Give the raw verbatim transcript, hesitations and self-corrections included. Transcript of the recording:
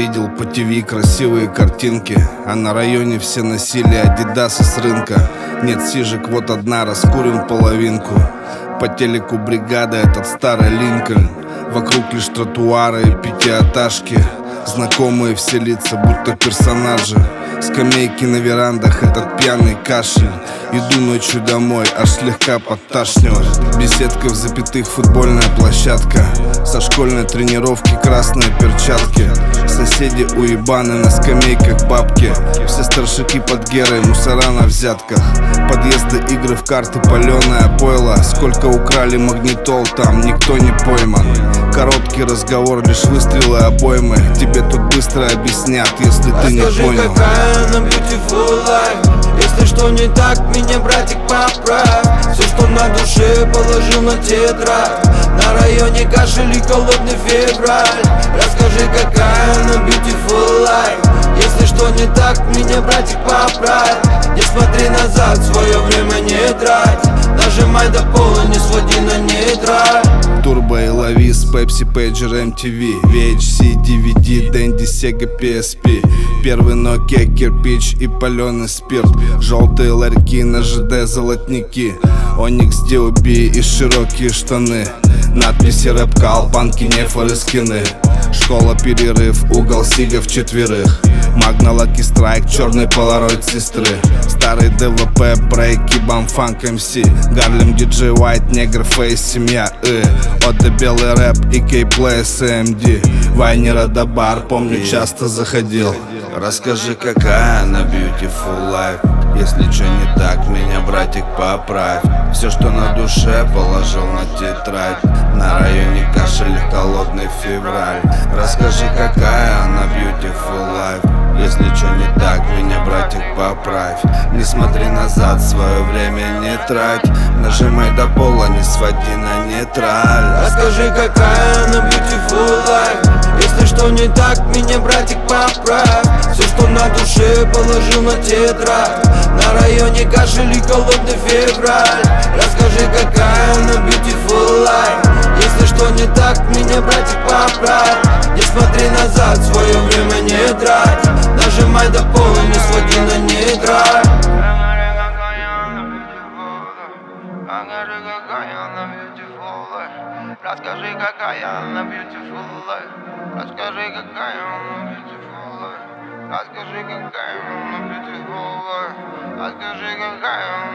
Видел по ТВ красивые картинки, а на районе все носили адидасы с рынка. Нет сижек, вот одна, раскурим половинку. По телеку бригада, этот старый Линкольн. Вокруг лишь тротуары и пятиэтажки. Знакомые все лица, будто персонажи. Скамейки на верандах, этот пьяный кашель. Иду ночью домой, аж слегка подташнивает. Беседка в запятых, футбольная площадка. Со школьной тренировки красные перчатки. Соседи уебаны, на скамейках бабки. Все старшики под герой, мусора на взятках. Подъезды, игры в карты, паленое пойло. Сколько украли магнитол, там никто не пойман. Короткий разговор, лишь выстрелы обоймы. Тебе тут быстро объяснят, если ты не понял. Какая она beautiful life. Если что не так, меня, братик, поправь. Все, что на душе, положил на тетрадь. На районе кашель и холодный февраль. Расскажи, какая она beautiful life. Если что не так, меня, братик, поправь. Не смотри назад, свое время не трать. Нажимай до пола, не своди на нейтраль. Турбо и Лавис, Пепси, Пейджер, эм ти ви, ви эйч си, ди ви ди, Дэнди, Сега, пи эс пи. Первый Nokia, кирпич и паленый спирт. Желтые ларьки на ЖД, золотники. Оникс, ди о би и широкие штаны. Надписи рэп-кал, панки, нефоры, скины. Школа, перерыв, угол сигов четверых. Магна, Лаки Страйк, черный полароид сестры. Старый ДВП, брейки, бамфанк, эм си. Гарлем, диджей Уайт, негр, фейс, семья, э. Отда, белый рэп и кей-плей, эс эм ди. Вайнера до бар, помню, часто заходил. Расскажи, какая она beautiful life. Если что не так, меня, братик, поправь. Все, что на душе, положил на тетрадь. На районе кашель, холодный февраль. Расскажи, какая она beautiful life. Если что не так, меня, братик, поправь. Не смотри назад, свое время не трать. Нажимай до пола, не своди на нейтраль. Расскажи, какая она beautiful life. Если что не так, меня, братик, поправь. Все, что на душе, положил на тетрадь. На районе кашель и холодный февраль. Расскажи, какая она beautiful life. Если что не так, меня, братик, поправь. Не смотри назад, свое время не трать. Нажимай до пола, не своди на нейтраль. Расскажи, какая она beautiful life. Расскажи, какая она beautiful life. Расскажи, какая она beautiful life. Расскажи, какая она beautiful life. Расскажи, какая она